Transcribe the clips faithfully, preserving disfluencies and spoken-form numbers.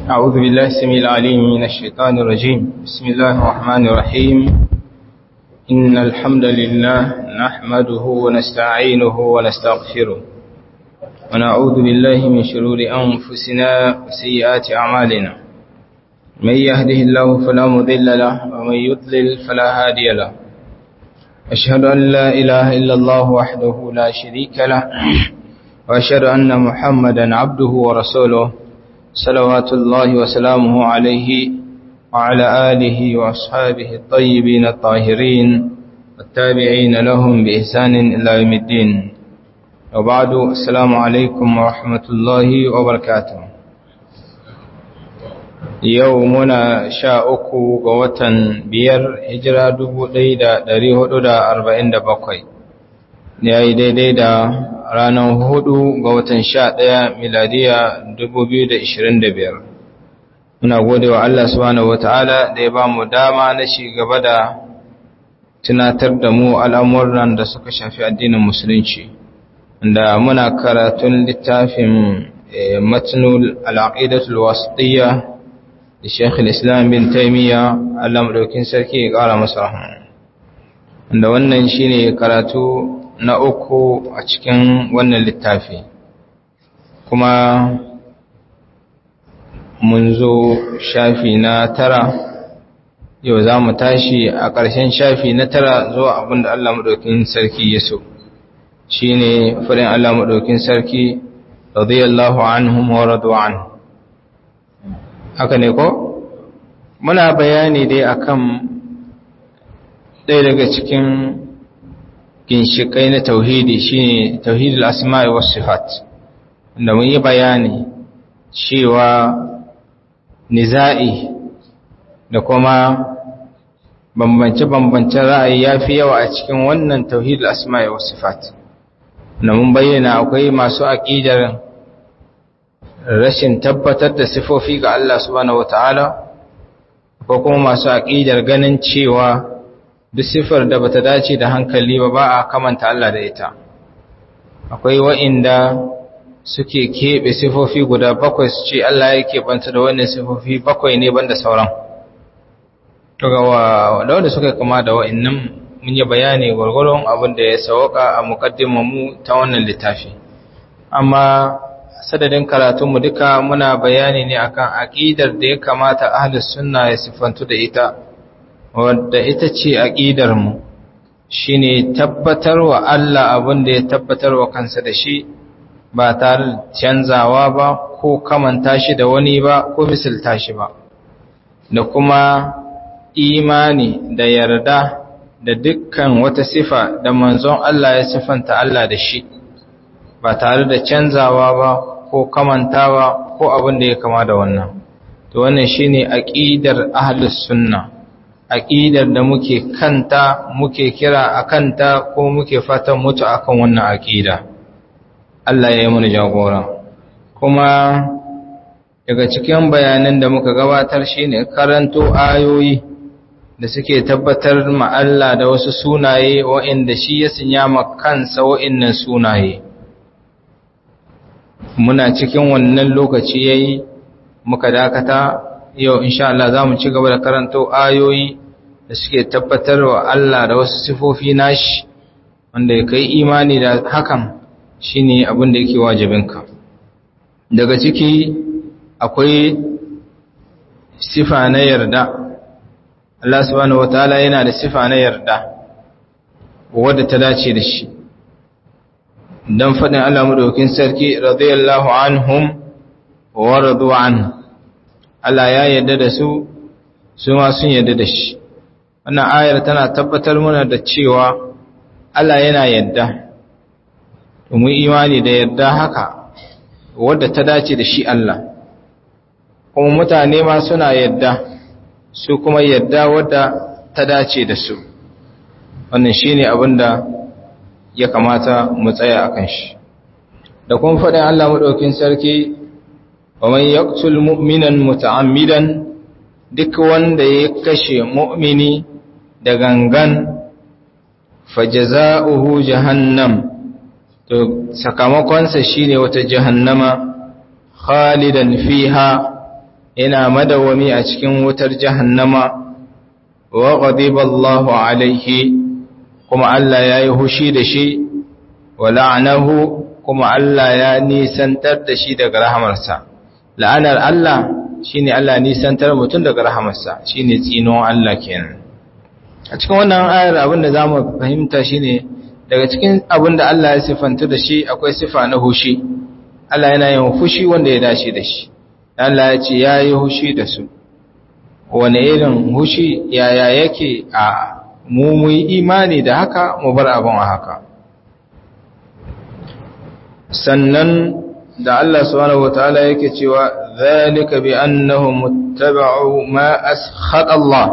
أعوذ بالله السميع العليم من الشيطان الرجيم. بسم الله الرحمن الرحيم. إن الحمد لله نحمده ونستعينه ونستغفره ونعوذ بالله من شرور أنفسنا وسيئات أعمالنا. من يهده الله فلا مضل له ومن يضلل فلا هادي له. أشهد أن لا إله إلا الله وحده لا شريك له وأشهد أن محمدا عبده ورسوله صلوات الله وسلامه عليه وعلى آله وأصحابه الطيبين الطاهرين والتابعين لهم بإحسان إلى يوم الدين. وبعد، السلام عليكم ورحمة الله وبركاته. يومنا شاءكو قوة بير هجرة دبو ديدا دريه دودا أربعين دبقوي yayi daidai da ranar hudu ga watan sha ɗaya miladiya dubu biyu da ishirin da biyar. Muna gode wa Allah subhanahu wata'ala da ya ba mu dama na shi gaba da tunatar da mu al'amuran da suka shafi addinin musulunci, da muna karatun littafin matnul al'aqidatul wasitiyya da Sheikh al-Islam bin Taymiyyah, Allah madaukin sarki ya ƙara masa rahama. Da wannan shine karatu na uku a cikin wannan littafi, kuma mun zo shafi na tara. Yau za mu tashi a ƙarshen shafi na tara zuwa abinda Allah maɗaukin sarki ya so. Shi ne faɗin Allah maɗaukin sarki, radiyallahu anhum wa radu an. Haka ne ko? Muna bayani dai akan ɗaya daga cikin ginshikai na tauhidi, shine tauhidul asma'i was sifat, da mun yi bayani cewa niza'i da kuma bambance-bambancen ra'ayi yafi yawa a cikin wannan tauhidul asma'i was sifat. Da mun bayyana akwai masu aqidar rashin tabbatar da sifofi ga Allah subhanahu wataala, ko kuma masu aqidar ganin cewa duk sifar da bata dace da hankali ba ba a kamanta Allah da ita. Akwai wa'inda suke keɓe sifofi guda bakwai su ce Allah ya keɓanta da wannan sifofi bakwai ne banda sauran. To ga wanda suka kama da wa'innan mun yi bayani gwargwaron abin da ya sauka a muqaddimar mu ta wannan littafi. Amma sadadin karatun mu duka muna bayani ne akan aqidar da ya kamata ahlus sunna ya sifantu da ita, wadda ita ce aƙidarmu, shi ne tabbatar wa Allah abin da ya tabbatar wa kansa da shi ba tare da canzawa ba ko kamanta shi da wani ba ko misalta shi ba, da kuma imani da yarda da dukkan wata sifa da manzon Allah ya sifanta Allah da shi ba tare da canzawa ba ko kamantawa ko abin da ya kama da wannan. To wannan shine aqidar ahlus sunna, aƙidar da muke kanta, muke kira a kanta, ko muke fatan mutu akan wannan aƙida. Allah ya yi mana jagora. Kuma daga cikin bayanan da muka gabatar shine karanto ayoyi da suke tabbatar ma Allah da wasu sunaye waɗanda shi ya sanya ma kansa waɗannan sunaye. Muna cikin wannan lokaci yayi muka dakata. Yau insha Allah za mu ci gaba da karanto ayoyi da suke tabbatar wa Allah da wasu sifofi nashi, wanda ya kai imani da hakan shine abin da yake wajibinka. Daga ciki akwai sifa na yarda. Allah subhanahu wataala yana da sifa na yarda wadda ta dace da shi. Dan faɗin Allah madaukakin sarki, radiyallahu anhum wa radu anhu. Allah ya yarda da su, su ma sun yarda da shi. Wannan ayar tana tabbatar mana da cewa Allah yana yarda. To mu imani da yarda haka wadda ta dace da shi Allah. Kuma mutane ma suna yarda, su kuma yarda wadda ta dace da su. Wannan shine abin da ya kamata mu tsaya akan shi. Da kuma faɗin Allah madaukakin sarki, ومن يقتل مؤمنا متعمدا, duk wanda ya kashe mu'mini da gangan, fajaza'uhu jahannam, to sakamakonsa shine wata jahannama khalidan fiha ina madawami a cikin wutar jahannama wa ghadiba Allahu alaihi kuma Allah yayi hushi da shi wa la'anahu kuma Allah ya nisantar da shi daga rahamarsa. La'anar Allah shine Allah nisantar mutum daga rahamarsa, shine tsinon Allah kenan. A cikin wannan ayar abinda zamu fahimta shine daga cikin abinda Allah ya sifanta da shi akwai sifa na hushi. Allah yana yin fushi wanda ya dace da shi. Allah ya ce yayi hushi da su. Wane irin hushi yaya yake a mu mu yi imani da haka mu bar abin a haka. Sannan da Allah subhanahu wataala yake cewa zalika bi annahum muttaba'u ma askhata Allah,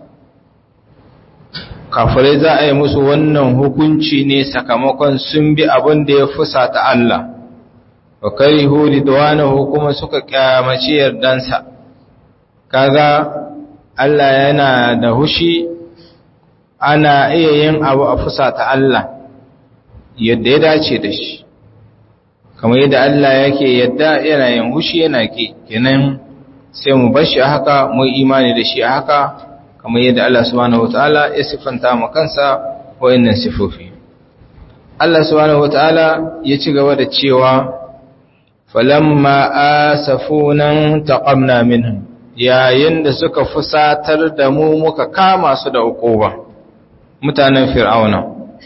kafirai za a yi musu wannan hukunci ne sakamakon sun bi abin da ya fusata Allah, wa karihu ridwanahu kuma suka kyamaci yardansa. Kaga Allah yana da hushi, ana iya yin abu a fusata Allah yadda ya dace da shi, kamar yadda Allah yake yadda yana yin hushi yana ki, kenan sai mu bar shi a haka, mu imani da shi a haka, kamar yadda Allah subhanahu wataala ya sifanta mu kansa wayannan sifofi. Allah subhanahu wataala ya ci gaba da cewa falamma asafuna taqamna minhum, yayin da suka fusatar da mu muka kama su da ukuba. Mutanen Fir'auna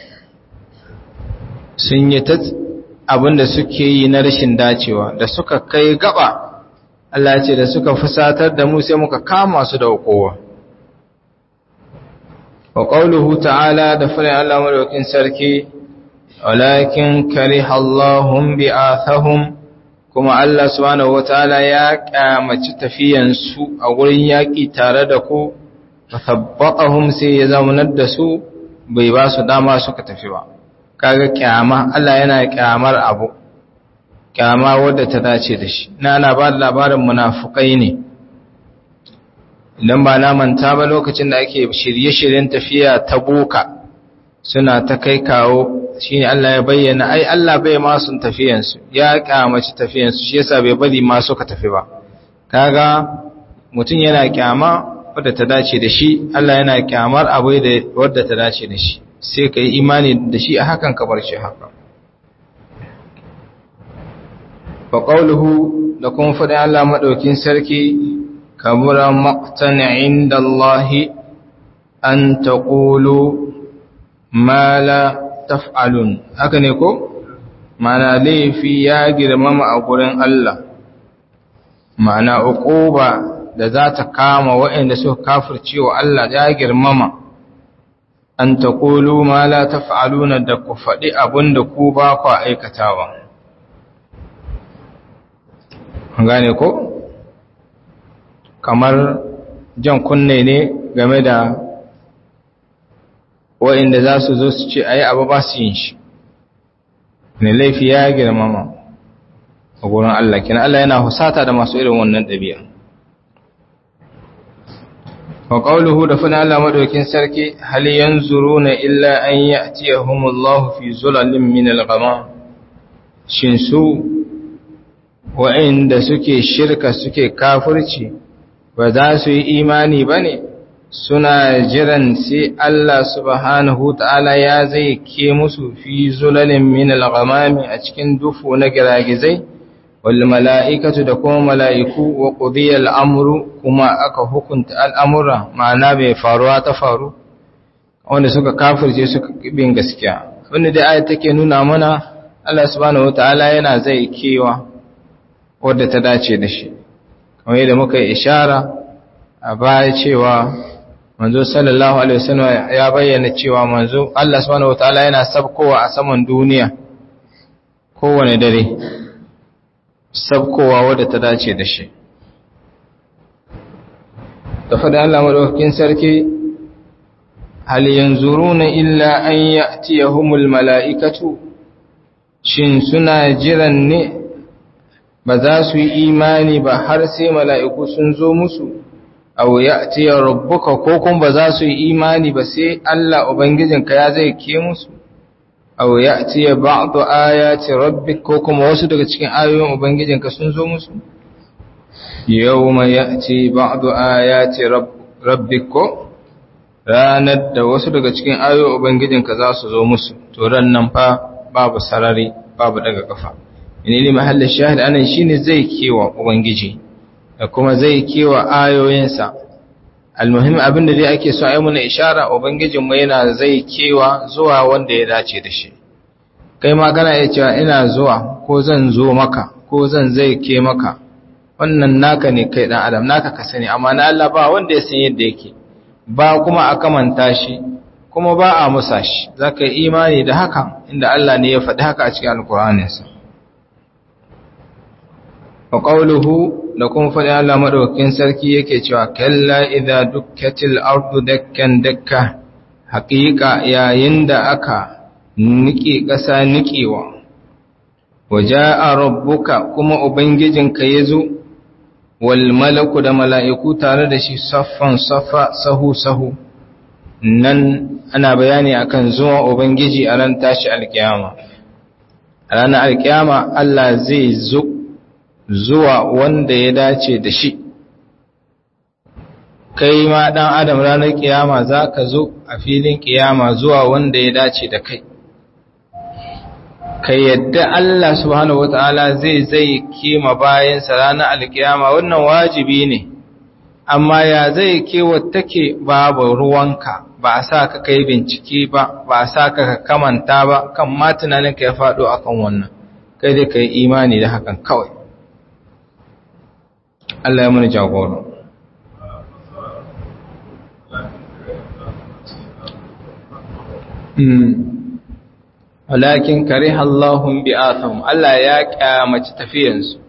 sun yi ta abinda suke yi na rashin dacewa, da suka kai gaba Allah ya ce da suka fusatar da mu sai muka kama su da ukuba. Wa qawluhu ta'ala, da fara Allah madaukin sarki, walakin kariha Allahum bi'athahum, kuma Allah subhanahu wataala ya kyamaci tafiyan su a gurin yaki tare da ku, fathabbatahum sai ya zaunar da su, bai ba su dama suka tafi ba. Kaga kyama, Allah yana kyamar abu, kyama wadda ta dace da shi. Na ana ba da labarin munafukai ne, idan ba na manta ba lokacin da ake shirye-shiryen tafiya ta boka suna ta kai kawo, shine Allah ya bayyana ai Allah bai ma sun tafiyansu, ya kyamaci tafiyansu, shi yasa bai bari ma suka tafi ba. Kaga mutum yana kyama wadda ta dace da shi, Allah yana kyamar abu da wadda ta dace da shi, sai ka yi imani da shi a hakan ka bar shi haka. Fa qawluhu, da kuma faɗin Allah madaukin sarki, kabura maqtan inda Allah an taqulu ma la taf'alun. Haka ne ko? Ma'ana laifi ya girmama a gurin Allah, ma'ana uquba da za ta kama waɗanda suka kafirce wa Allah ya girmama. An taqulu ma la taf'aluna, da ku faɗi abinda ku ba ku aikatawa. Gane ko? Kamar jan kunne ne game da waɗanda za su zo su ce ayi abu ba su yin shi, ne laifi ya girmama a gurin Allah. Kina Allah yana husata da masu irin wannan ɗabi'a. Wa qawluhu, da fana Allah madaukin sarki, hal yanzuruna illa an ya'tiyahumullahu fi zulalin min al-ghamam. Shin su wa'inda suke shirka suke kafirci ba za su yi imani bane, suna jiran sai Allah subhanahu ta'ala ya zai ke musu fi zulalin min al-ghamam, a cikin dufu na giragizai, wal mala'ikatu, da kuma mala'iku, wa qudiya al-amru, kuma aka hukunta al'amura, ma'ana bai faruwa ta faru, wanda suka kafirce suka bin gaskiya. Wanda da ayat take nuna mana Allah subhanahu ta'ala yana zai kewa wadda ta dace da shi, kamar yadda muka yi ishara a baya cewa manzo sallallahu alaihi wasallam ya bayyana cewa manzo Allah subhanahu wataala yana sabkowa a saman duniya kowane dare, sabkowa wadda ta dace da shi. Da faɗin Allah madaukakin sarki, hal yanzuruna illa an ya'tiyahumul mala'ikatu, shin suna jiran ne ba za su yi imani ba har sai mala'iku sun zo musu, aw ya'tiya rabbuka, ko kuma ba za su yi imani ba sai Allah ubangijinka ya zai ke musu, aw ya'tiya ba'du ayati rabbik, ko kuma wasu daga cikin ayoyin ubangijinka sun zo musu. yawma ya'ti ba'du ayati rabbiko ranar da wasu daga cikin ayoyin ubangijinka za su zo musu to ran nan fa babu sarari babu daga kafa ne mahallin shahid anan shine zai kewa ubangiji da kuma zai kewa ayoyinsa almuhim abinda dai ake so ayi muna ishara ubangijin mu yana zai kewa zuwa wanda ya dace da shi kai ma kana iya cewa ina zuwa ko zan zo maka ko zan zai ke maka wannan naka ne kai dan adam naka ka sani amma na Allah ba wanda ya san yadda yake ba kuma a kamanta shi kuma ba a musa shi zaka yi imani da haka inda Allah ne ya faɗi haka a cikin alkur'aninsa wa qawluhu da kuma faɗi Allah madaukakin sarki yake cewa kalla idza dukkatil ardu dakkan dakka haqiqa yayin da aka nike ƙasa nikewa waja'a rabbuka kuma ubangijinka yazo wal malaku da mala'iku tare da shi saffan saffa sahu sahu nan ana bayani akan zuwa ubangiji a ran tashi alkiyama a ranar alkiyama Allah zai zo zuwa wanda ya dace da shi kai ma dan adam ranar kiyama zaka zo a filin kiyama zuwa wanda ya dace da kai kai yadda Allah subhanahu wataala zai zai kima bayan sa ranar alkiyama wannan wajibi ne amma ya zai kewa take babu ruwanka ba a sa ka kai bincike ba ba a sa ka kamanta ba kan ma tunaninka ya faɗo akan wannan kai dai kai imani da hakan kawai Allah ya muni jagoro walakin kariha Allahum bi'athum Allah ya kyamaci tafiyansu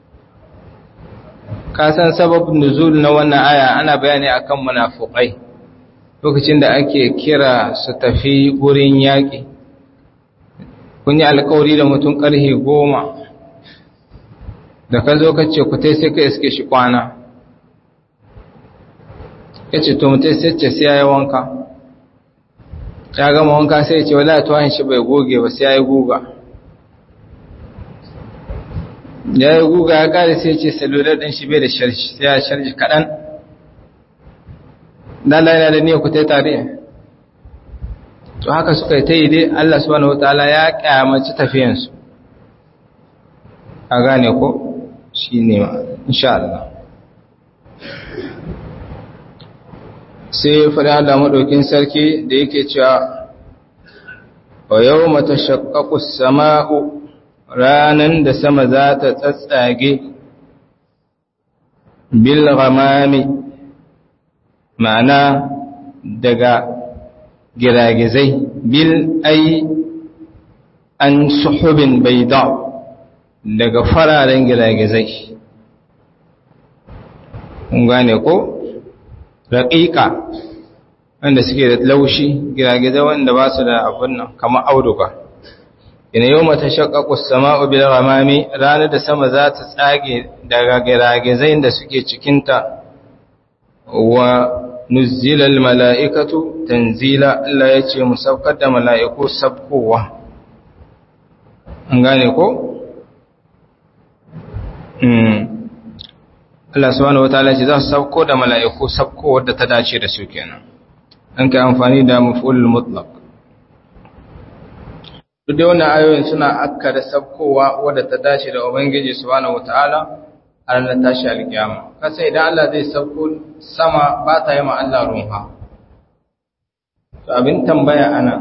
ka san sababin nuzul na wannan aya ana bayani akan munafiqai lokacin da ake kira su tafi gurin yaki kun yi alƙawari da mutum ƙarhe goma da ka zo ka ce ku tai sai ka iske shi kwana ya ce to mutai sai ce sai ya yi wanka ya gama wanka sai ya ce wala tuwan shi bai goge ba sai ya yi guga ya yi guga ya kare sai ya ce salular ɗin shi bai da sharshi sai ya sharshi kaɗan dala yana da niyyar ku tai tare to haka suka yi ta yi dai Allah subhanahu wataala ya kyamaci tafiyansu a gane ko shi ne insha Allah sai faɗi Allah maɗaukin sarki da yake cewa wa yau mata shakkakus sama'u ranan da sama za ta tsatsage bil ghamami ma'ana daga giragizai bil ai an suhubin baida daga fararen giragizai kun gane ko raƙiƙa wanda suke da laushi giragizai wanda ba su da abin nan kamar auduga ina yau mata shakkakus sama'u bil ghamami ranar da sama za ta tsage daga giragizai da suke cikinta wa nuzzilal mala'ikatu tanzila Allah ya ce mu saukar da mala'iku sabkowa an gane ko? Allah subhanahu wataala ce za su sauko da mala'iku sabko wadda ta dace da su kenan an kai amfani da maf'ulul mutlaq duk da wannan ayoyin suna akkada sabkowa wadda ta dace da ubangiji subhanahu wataala a ranar tashi alkiyama kasa idan Allah zai sauko sama ba ta yi ma Allah runha to abin tambaya ana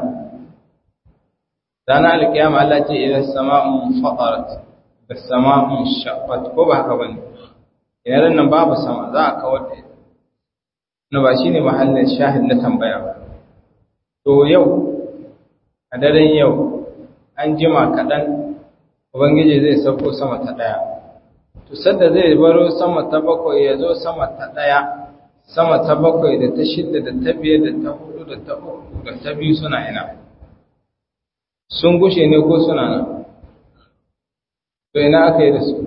ranar alkiyama Allah ce idan sama'un fatarat da sama'un shaqqat ko ba haka bane idan nan babu sama za a kawar da ita na ba shine mahallin shahid na tambaya ba to yau a daren yau an jima kaɗan ubangiji zai sauko sama ta ɗaya to sadda zai baro sama ta bakwai ya zo sama ta ɗaya sama ta bakwai da ta shidda da ta biyar da ta hudu da ta uku da ta biyu suna ina sun gushe ne ko suna nan to ina aka yi da su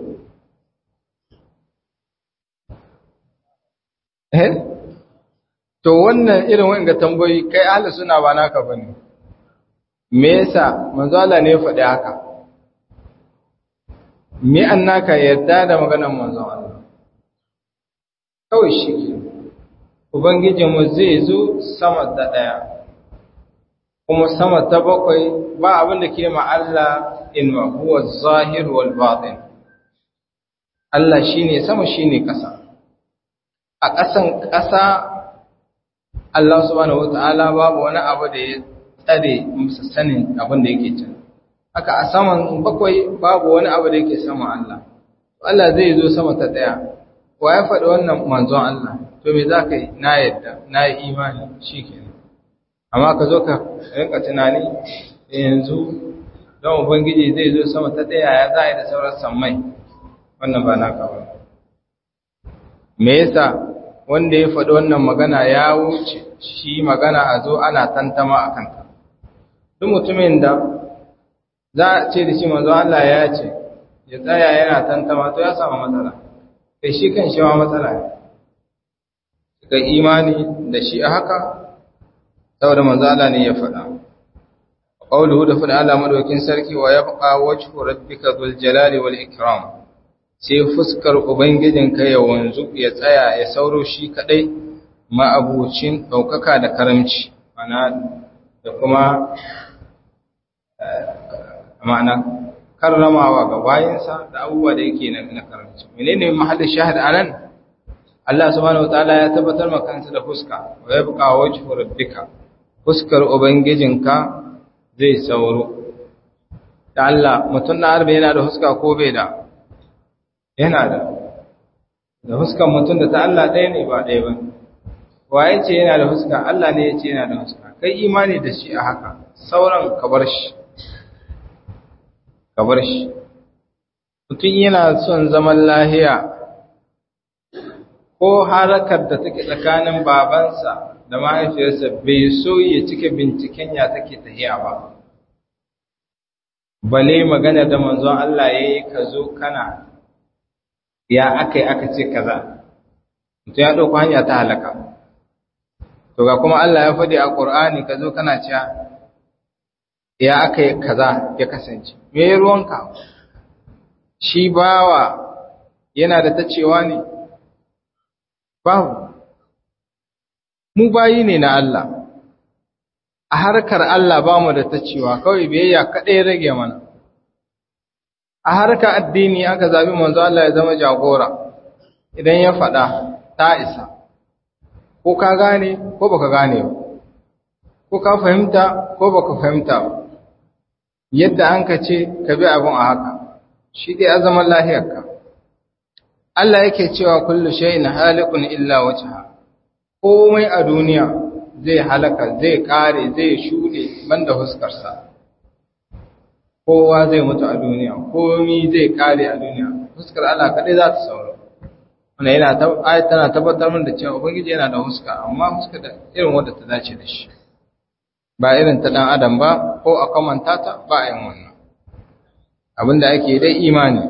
eh to wannan irin wanga tambayoyi kai ahli suna ba naka bane me yasa manzo Allah ne ya faɗi haka me annaka yarda da maganar manzo Allah kawai shi ke ubangijinmu zai zo sama da ɗaya kuma sama ta bakwai ba abin da ke ma Allah inma huwa zahir wal batin Allah shine sama shine ƙasa a ƙasan ƙasa Allah subhanahu wataala babu wani abu da ya tsare musu sanin abin da yake can haka a saman bakwai babu wani abu da yake sama Allah Allah zai zo sama ta ɗaya wa ya faɗi wannan manzon Allah to me za ka yi na yadda na yi imani shi ke amma ka zo ka rinka tunani yanzu don ubangiji zai zo sama ta ɗaya ya za a yi da sauran sammai wannan ba naka ba me yasa wanda ya faɗi wannan magana ya wuce shi magana a zo ana tantama a kanta duk mutumin da za a ce da shi manzon Allah ya ce ya tsaya yana tantama to ya samu matsala kai shi kan shi ma matsala ne ga imani da shi a haka saboda manzo Allah ne ya faɗa qawluhu da faɗa Allah madaukin sarki wa yabqa wajhu rabbika dhul jalali wal ikram sai fuskar ubangijinka ya wanzu ya tsaya ya sauro shi kadai ma'abucin daukaka da karamci mana da kuma ma'ana karramawa ga bayinsa da abubuwa da yake na karamci menene mahallin shahid anan Allah subhanahu wataala ya tabbatar maka kansa da fuska wa yabqa wajhu rabbika fuskar ubangijinka zai sauro da Allah mutun na arba yana da fuska ko bai da yana da da fuskan mutun da ta Allah ɗaya ne ba ɗaya ba waye ce yana da fuska Allah ne ya ce yana da fuska kai imani da shi a haka sauran ka bar shi ka bar shi mutun yana son zaman lahiya ko harakar da take tsakanin babansa da mahaifiyarsa bai so ya cike binciken ya take tahiya ba bale magana da manzon Allah yayi ka zo kana ya akai aka ce kaza mutum ya dauko hanya ta halaka to ga kuma Allah ya faɗi a Qur'ani ka zo kana cewa ya akai kaza ya kasance me ruwanka shi bawa yana da tacewa ne babu mu bayi ne na Allah a harkar Allah ba mu da ta cewa kawai biyayya kaɗai rage mana a harkar addini aka zabi manzo Allah ya zama jagora idan ya faɗa ta isa ko ka gane ko baka gane ba ko ka fahimta ko baka fahimta ba yadda an ka ce ka bi abin a haka shi dai a zaman lahiyarka Allah yake cewa kullu shay'in halikun illa wajha komai a duniya zai halaka zai kare zai shude banda huskarsa kowa zai mutu a duniya komai zai kare a duniya huskar Allah kadai za ta sauro wannan yana ta ayat tana tabbatar min da cewa ubangiji yana da huska amma huska da irin wanda ta dace da shi ba irin ta dan adam ba ko a kamanta ta ba yin wannan abinda ake dai imani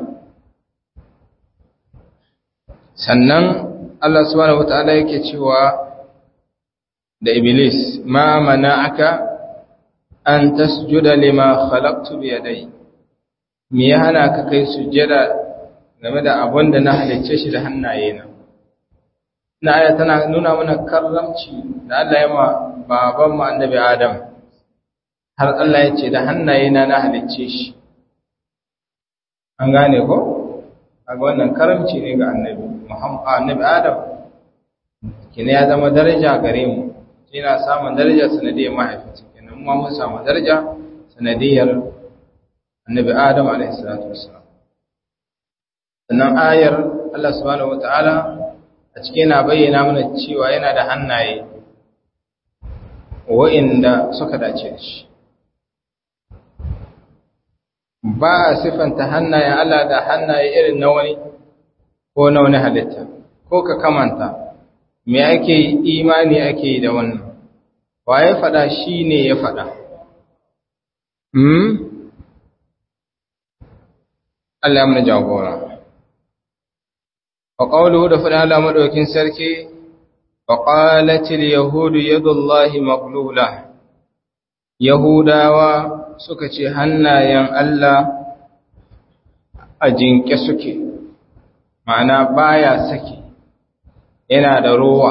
sannan Allah subhanahu wataala yake cewa da Iblis ma mana'aka an tasjuda lima khalaqtu bi yadai me ya hana ka kai sujjada game da abin da na halicce shi da hannayena na aya tana nuna mana karramci da Allah ya ma baban mu annabi Adam har Allah ya ce da hannayena na halicce shi an gane ko kaga wannan karamci ne ga annabi Muhammad annabi Adam kina ya zama daraja gare mu yana samun daraja sanadiyar mahaifinsa kenan mu mun samu daraja sanadiyar annabi Adam alaihi salatu wassalam sannan ayar Allah subhanahu wataala a cikin yana bayyana mana cewa yana da hannaye wa'inda suka dace da shi ba a sifanta hannayen Allah da hannaye irin na wani ko na wani halitta ko ka kamanta me ake imani ake yi da wannan waye fada shi ne ya fada hmm Allah ya mana jagora wa qawluhu da fada Allah madaukin sarki wa qalatil yahudu yadullahi maqlula yahudawa suka ce hannayen Allah a jinke suke ma'ana baya saki yana da rowa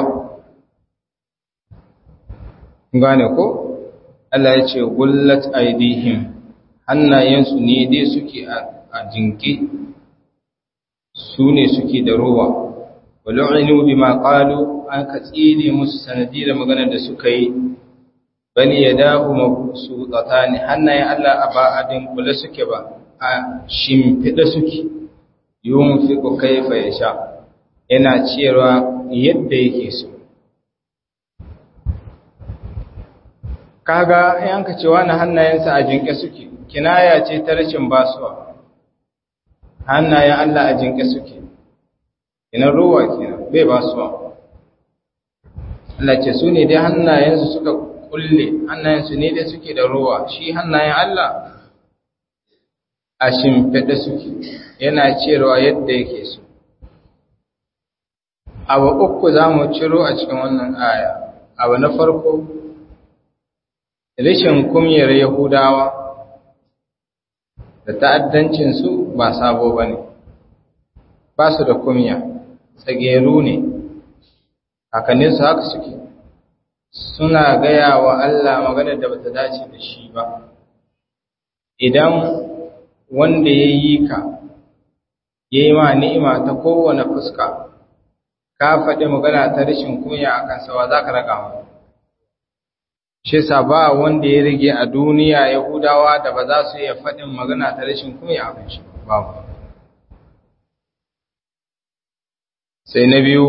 gane ko Allah ya ce gullat aidihim hannayensu ne dai suke a jinki su ne suke da rowa walu'inu bima qalu an katsire musu sanadi da maganar da suka yi bal yadahu mabsuutatan hannayen Allah ba adin kula suke ba a shimfida suke yunfiqu kayfa yasha yana ciyarwa yadda yake so kaga yanka cewa na hannayensa a jinke suke kinaya ce ta rashin basuwa hannayen Allah a jinke suke ina ruwa kenan bai basuwa Allah ce su ne dai hannayensu suka kulle hannayensu ne dai suke da ruwa shi hannayen Allah a shimfiɗe suke yana cewa yadda yake so abu uku za mu ciro a cikin wannan aya abu na farko rashin kumyar Yahudawa da ta'addancinsu ba sabo ba ne, ba su da kumya, tsageru ne, hakaninsu haka suke, suna gaya wa Allah maganar da bata dace da shi ba. Idan wanda ya yi ka, ya yi ma ni'ima ta kowane fuska, ka faɗi magana ta rashin kunya a kansawa za ka raga mu. Shi sa ba wanda ya rage a duniya Yahudawa da ba za su iya faɗin magana ta rashin kunya a kan shi babu. Sai na biyu,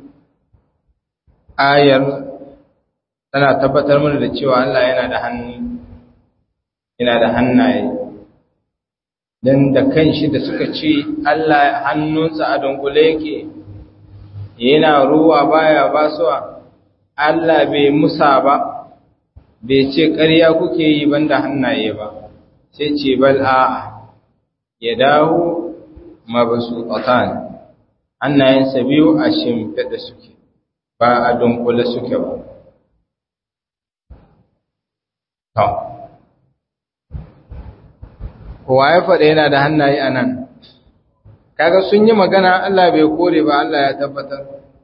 ayar tana tabbatar mana da cewa Allah yana da hannu, yana da hannaye. Dan da kanshi da suka ce Allah hannunsa a dunkule yake, yana ruwa baya basuwa, Allah bai musa ba. Bai ce ƙarya kuke yi banda hannaye ba, sai ce bal a'a, ya dawo mabasu ƙatan, hannayensa biyu a shimfiɗa suke, ba a dunkule suke ba. To, kowa ya faɗa yana da hannaye a nan, kaga sun yi magana Allah bai kore ba Allah ya tabbatar.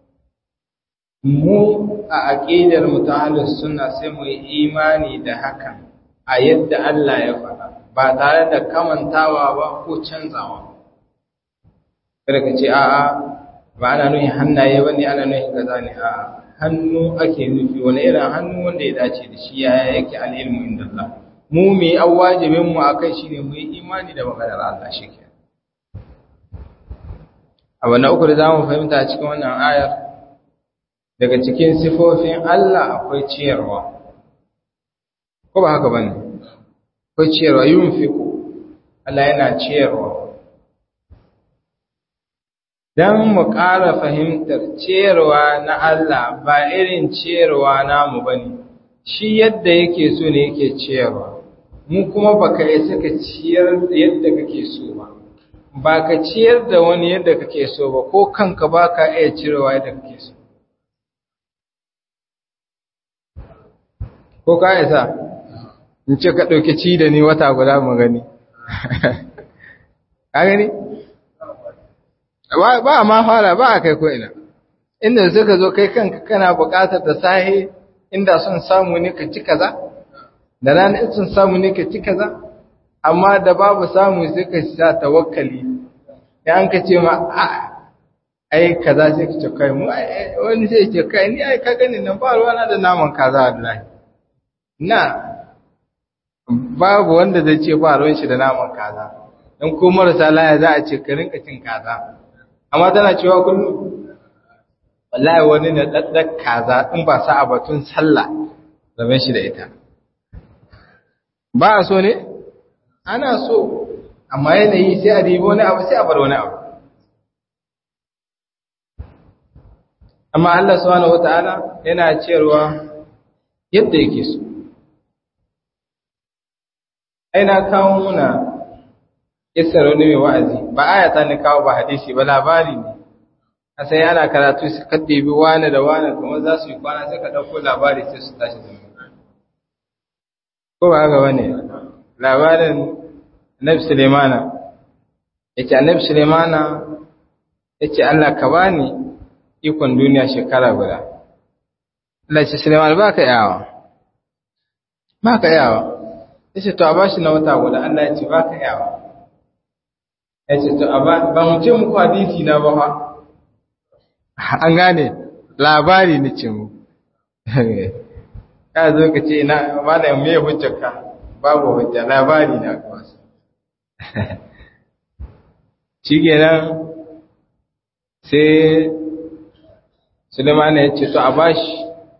Mu a aƙidar mutahalis suna sai mu yi imani da haka a yadda Allah ya faɗa ba tare da kamantawa ba ko canzawa. Kada ka ce a'a ba ana nuhin hannaye ba ne ana nuhin kaza ne a'a hannu ake nufi wani irin hannu wanda ya dace da shi yaya yake al'ilmu inda Allah. Mu mai an wajibin mu akai shine mu yi imani da maganar Allah shikenan. Abu na uku da zamu fahimta a cikin wannan ayar daga cikin sifofin Allah akwai ciyarwa, ko ba haka ba ne? Akwai ciyarwa yin fiko, Allah yana ciyarwa. Don mu ƙara fahimtar ciyarwa na Allah ba irin ciyarwa namu ba ne, shi yadda yake so ne yake ciyarwa, mu kuma ba ka yi suka ciyar yadda kake so ba, ba ka ciyar da wani yadda kake so ba, ko kanka ba ka iya ciyarwa yadda kake so. Ko ka isa in ce ka ɗauki ci da ni wata guda mu gani ka gani ba ma fara ba a kai ko ina inda suka zo kai kanka kana buƙatar da sahi inda sun samu ne ka ci kaza da rana in sun samu ne ka ci kaza amma da babu samu sai ka sa tawakkali ya an ka ce ma ai kaza sai ka ce kai mu wani sai ce kai ni ai ka gani nan ba ruwana da naman kaza wallahi na babu wanda zai ce ba ruwan shi da naman kaza don ko marasa laya za a ce ka rinka cin kaza amma tana cewa kullum wallahi wani na daddar kaza in ba sa a batun sallah zaman shi da ita ba a so ne ana so amma yanayi sai a dibi wani abu sai a bar wani abu amma Allah subhanahu wataala yana cewa yadda yake so aina kawo muna isar wani mai wa'azi ba ayata ne kawo ba hadisi ba labari ne a sai ana karatu su kaddebi wane da wane kuma za su yi kwana sai ka ɗauko labari sai su tashi zama ko ba haka wane labarin annabi Sulaimana yace annabi Sulaimana yace Allah ka bani ikon duniya shekara guda. Allah ce Suleiman ba ka yawa, ba ka yawa, ya ce to a ba shi na wata guda, Allah ya ce ba ka yawa. Ya ce to a ba mu ce muku hadisi na ba fa, an gane labari na ce mu. Ya zo ka ce ina ba da mai hujjarka, babu hujja labari na kawai. Shi kenan sai Suleiman ya ce to a bashi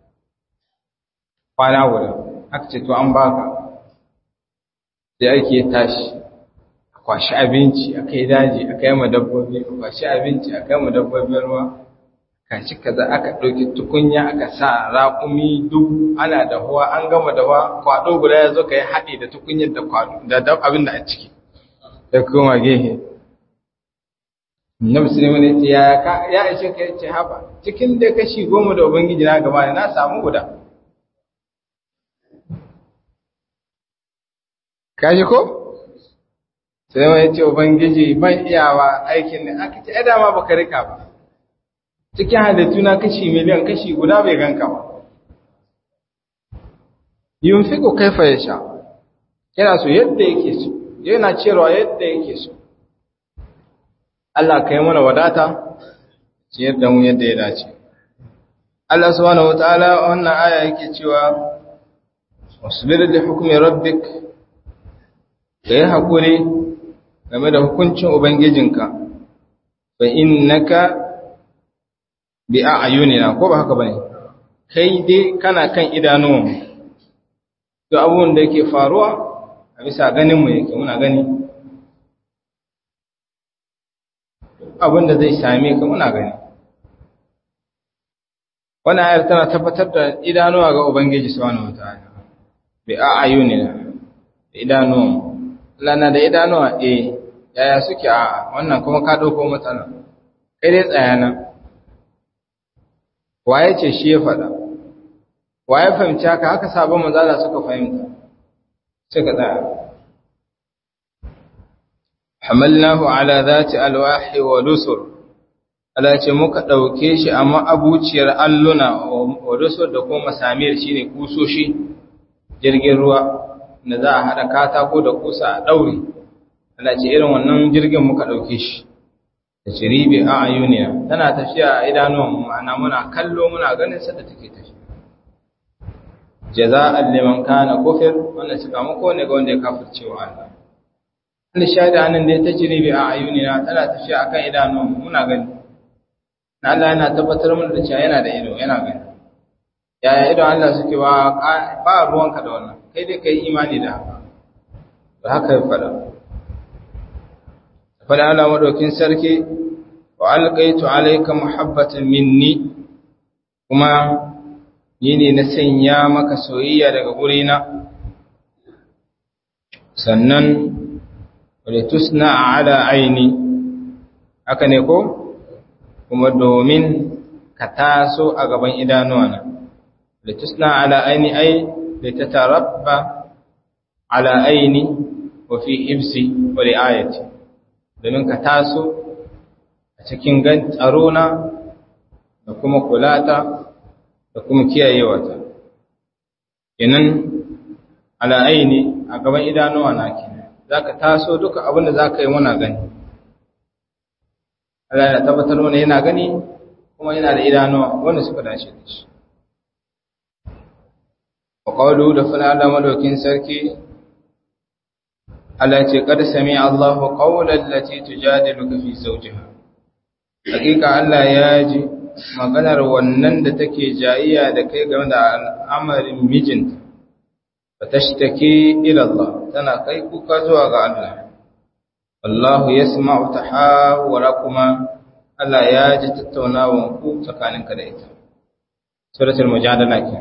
kwana guda, aka ce to an baka. Sai ake tashi a kwashi abinci, aka yi daji, aka yi ma dabbobi, a kwashi abinci, aka yi ma dabbobi ruwa, kashi kaza aka ɗauki tukunya aka sa raƙumi duk ana dahuwa, an gama dahuwa, kwaɗo guda ya zo ka yi haɗe da tukunyar da kwaɗo da abin da a ciki. Sai koma gehe. Na musulmi ne ce ya ishe ka yace haba cikin da kashi goma da ubangiji na gaba na samu guda. Kaji ko? Sai mai yace ubangiji ban iyawa aikin ne aka ce ai dama baka rika ba. Cikin halittu na kashi miliyan kashi guda bai ganka ba. Yunfiqu kaifa yasha. Yana so yadda yake so, yana cewa yadda yake so. Allah kai mana wadata ciyar da mu yadda ya dace. Allah subhanahu wataala wannan aya yake cewa wasbir li hukmi rabbik, kai hakuri game da hukuncin ubangijinka, fa innaka bi a'yunina, ko ba haka bane, kai dai kana kan idanuwanmu, to abubuwan da yake faruwa a bisa ganin mu yake muna gani, abin da zai same ka muna gani. Wannan ayar tana tabbatar da idanuwa ga Ubangiji subhanahu wataala. Bi a'yunina, idanuwa. Lana da idanuwa eh yaya suke a wannan kuma ka dauko matsala. Kai dai tsayana. Waye ce shi ya faɗa? Waye fahimci haka haka sabon manzala suka fahimta? Sai ka tsaya. Hamalnahu ala dhati alwahi wa dusur, Allah ce muka dauke shi amma abuciyar alluna wa dusur da kuma masamir shine kusoshi, jirgin ruwa da za a hada katako da kusa a daure. Allah ce irin wannan jirgin muka dauke shi da shiribi a ayuniya, tana tafiya a idanuwan mu, ma'ana muna kallo muna ganin sa da take tafiya. Jaza'an liman kana kufir, wannan sakamako ne ga wanda ya kafirce wa Allah. Allah shaida nan da ta jiribi a ayunina tana tafiya akan idanun muna gani. Na Allah yana tabbatar mana da cewa yana da ido, yana gani. Yaya idon Allah suke ba ba ruwanka da wannan. Kai dai kai imani da haka. Da haka ya fada. Fada Allah madaukin sarki wa alqaitu alayka muhabbatan minni, kuma ni ne na sanya maka soyayya daga gurina. Sannan walitusna ala aini, haka ne ko kuma domin ka taso a gaban idanuwana. Walitusna ala aini ai litatarabba ala aini wa fi hibsi wa riayati, domin ka taso a cikin gan tsarona da kuma kulata da kuma kiyayewata. Kenan ala aini a gaban idanuwana kenan za ka taso duka abinda za ka yi muna gani. Allah ya tabbatar mana yana gani kuma yana da idanuwa wanda suka dace da shi. Wa qawlu da fala Allah madaukin sarki, Allah ce qad sami Allahu qawlan lati tujadiluka fi zawjiha. Hakika Allah ya ji maganar wannan da take jayayya da kai game da al'amarin mijinta. Fatashtaki ila Allah, tana kai kuka zuwa ga Allah. Wallahu yasma'u tahawurakuma, Allah ya ji tattaunawan ku tsakaninka da ita. Suratul Mujadala ke.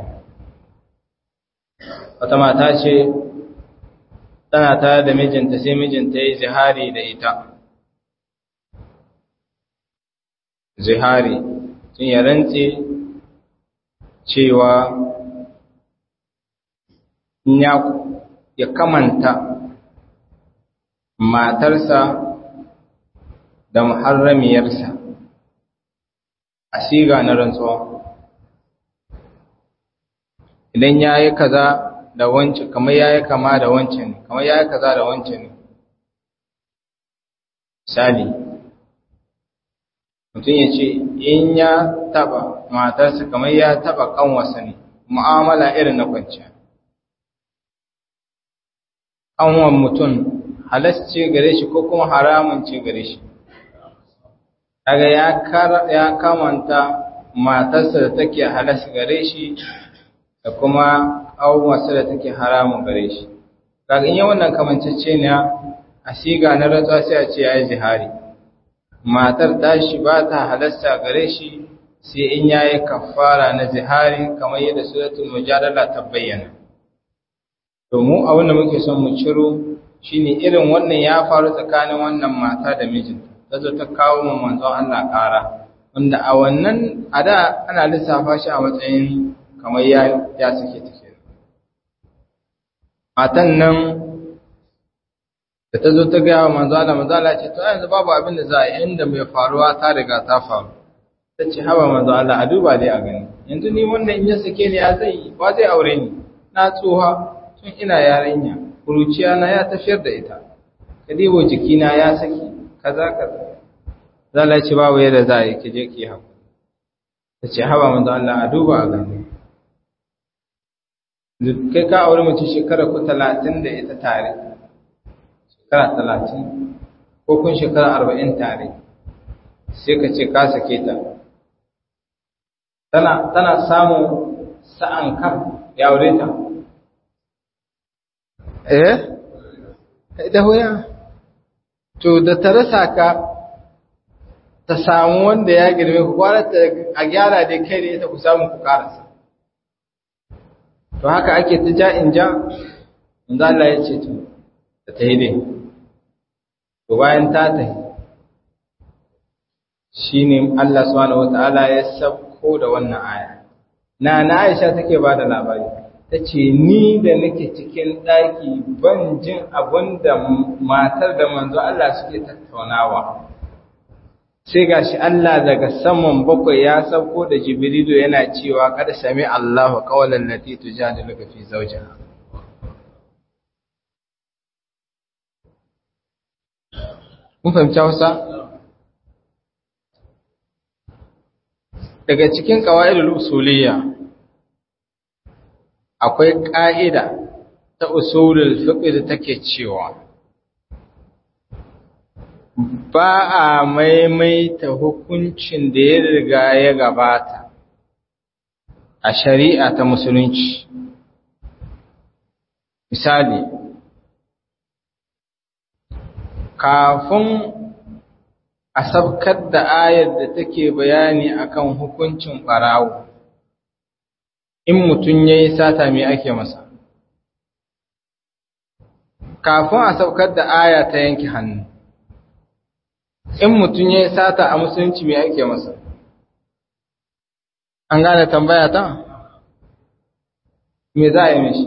Wata mata ce tana tare da mijinta, sai mijinta yayi zihari da ita. Zihari sun ya rantse cewa ya kamanta matarsa da muharramiyarsa, a siga na rantsuwa idan ya yi kaza da wancan kamar ya yi kama da wancan ne kamar ya yi kaza da wancan ne misali mutum ya ce in ya taba matarsa kamar ya taba kanwarsa ne mu'amala irin na kwanciya kanwan mutum halas ce gare shi ko kuma haramun ce gare shi kaga ya kamanta matarsa da take halas gare shi da kuma kanwarsa da take haramun gare shi kaga in yi wannan kamancece ne a siga na rantsuwa sai a ce ya yi zihari matar tashi ba ta halasta gare shi sai in ya yi kafara na zihari kamar yadda suratul mujadala ta bayyana domin abin da muke son mu ciro shine irin wannan ya faru tsakanin wannan mata da mijinta ta zo ta kawo mu manzon Allah ƙara wanda a wannan a da ana lissafa shi a matsayin kamar ya ya sake take matan nan da ta zo ta gaya wa manzo Allah manzo Allah ce to yanzu babu abin da za a yi inda mai faruwa ta riga ta faru ta ce haba manzo Allah a duba dai a gani yanzu ni wannan in ya sake ni ya zai ba zai aure ni na tsoha tun ina yarinya kuruciya na ya tafiyar da ita kadibo jikina ya saki kaza kaza zalla ce babu yadda za a yi kije ki haku ta ce haba manzo Allah a duba a gani kai ka aure mace shekara ku talatin da ita tare shekara talatin ko kun shekara arba'in tare sai ka ce ka sake ta tana tana samun sa'an ka ya aure ta eh da hoya to da ta rasa ka ta samu wanda ya girme ku kwarata a gyara dai kai da ita ku samu ku karasa to haka ake ta ja in ja inda Allah ya ce to ta yi dai to bayan ta tafi shine Allah subhanahu wataala ya sauko da wannan aya na na Aisha take ba da labari tace ni da nake cikin daki ban jin abinda matar da manzo Allah suke tattaunawa sai gashi Allah daga saman bakwai ya sauko da Jibrilu yana cewa kada sami Allahu qawlan lati tujadiluka fi zawjiha mun fahimci Hausa daga cikin qawaidul usuliyya akwai ƙa'ida ta usulul fiqh da take cewa ba a maimaita hukuncin da ya riga ya gabata a shari'a ta musulunci misali kafin a sabkar da ayar da take bayani akan hukuncin ɓarawo in mutum ya yi sata mai ake masa kafin a sabkar da aya ta yanke hannu in mutum ya yi sata a musulunci mai ake masa an gane tambaya ta me za a yi mishi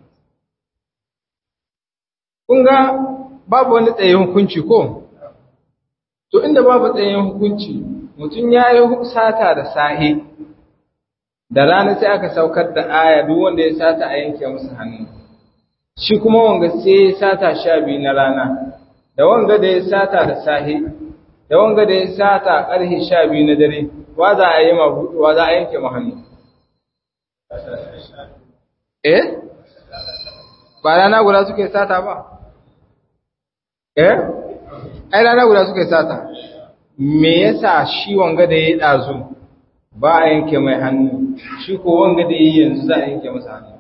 kun ga babu wani tsayin hukunci ko to inda babu tsayin hukunci mutum ya yi sata da sahi da rana sai aka saukar da aya duk wanda ya sata a yanke masa hannu shi kuma wanga sai ya sata sha biyu na rana da wanga da ya sata da sahi da wanga da ya sata ƙarfe sha biyu na dare wa za a yi ma wa za a yanke ma hannu eh ba rana guda suke sata ba eh ai rana guda suke sata me yasa shi wanga da yayi dazu ba a yanke mai hannu shi ko wanga da yayi yanzu za a yanke masa hannu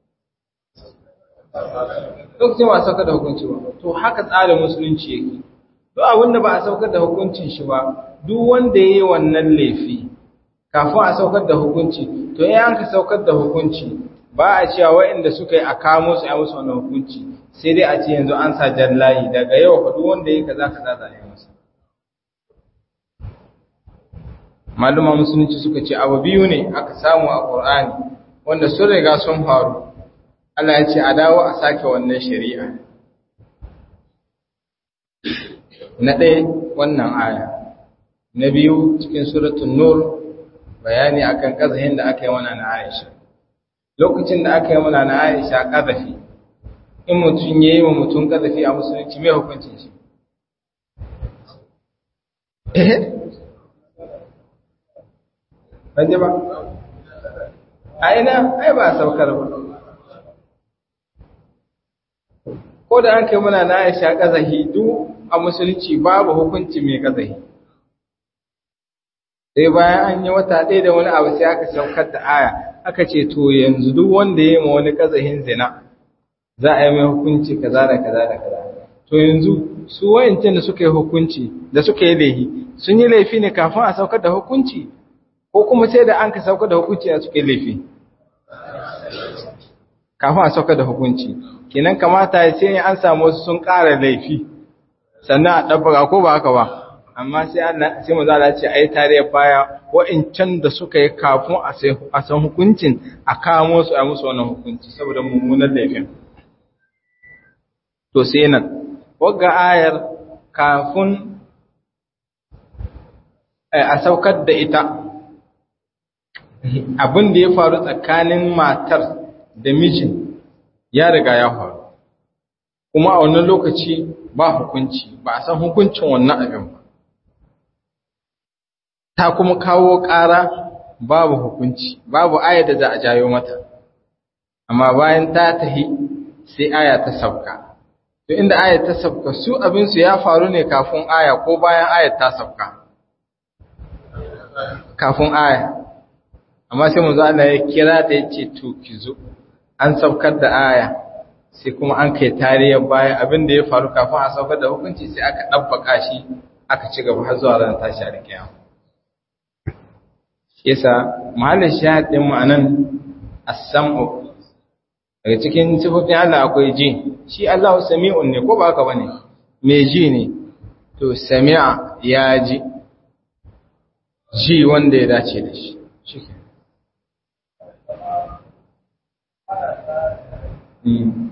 lokacin ba saukar da hukunci ba to haka tsarin musulunci yake duk abin da ba a saukar da hukuncin shi ba duk wanda yayi wannan laifi kafin a saukar da hukunci to yayin an ka saukar da hukunci ba a cewa waɗanda suka yi a kamo su a musu wannan hukunci sai dai a ce yanzu an sa jallayi daga yau fa duk wanda yayi kaza kaza za a yi masa maluma musulunci suka ce abu biyu ne aka samu a Qur'ani wanda sun riga sun faru Allah ya ce a dawo a sake wannan shari'a na ɗaya wannan aya na biyu cikin suratul nur bayani akan kazahin da aka yi mana na Aisha lokacin da aka yi mana na Aisha kazafi in mutum yayi wa mutum kazafi a musulunci me hukuncin shi eh banje ba aina ai ba saukar ba ko da an kai mana na Aisha kazahi duk a musulunci babu hukunci mai kazahi sai bayan an yi wata ɗaya da wani abu sai aka saukar da aya aka ce to yanzu duk wanda ya yi ma wani kazahin zina za a yi mai hukunci kaza da kaza da kaza to yanzu su wayancin da suka yi hukunci da suka yi laifi sun yi laifi ne kafin a saukar da hukunci ko kuma sai da an ka saukar da hukunci a suka yi laifi kafin a saukar da hukunci kenan kamata ya sai an samu wasu sun ƙara laifi sannan a ɗabbaka ko ba haka ba amma sai Allah sai mu zala ce ai tare baya wa'incan da suka yi kafin a sai a san hukuncin a kamo su a musu wannan hukunci saboda mummunan laifin to sai nan wagga ayar kafin a saukar da ita abin da ya faru tsakanin matar da mijin ya riga ya faru kuma a wannan lokaci ba hukunci ba a san hukuncin wannan abin ba ta kuma kawo ƙara babu hukunci babu aya da za a jayo mata amma bayan ta tahi sai aya ta sauka to inda aya ta sauka su abin su ya faru ne kafin aya ko bayan aya ta sauka kafin aya amma sai manzo Allah ya kira ta yace to kizo an saukar da aya sai kuma an kai tariyar baya abin da ya faru kafin a saukar da hukunci sai aka dabbaka shi aka ci gaba har zuwa ran tashi a kiyama yasa mahallin shahid din mu anan as-sam'u daga cikin sifofin Allah akwai ji shi Allahu sami'un ne ko ba haka bane me ji ne to sami'a ya ji ji wanda ya dace da shi shike mm